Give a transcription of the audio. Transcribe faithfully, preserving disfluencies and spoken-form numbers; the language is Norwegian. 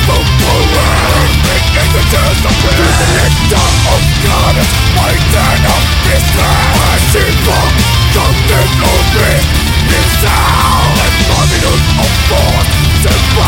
Begin to disappear. The nectar of God is fighting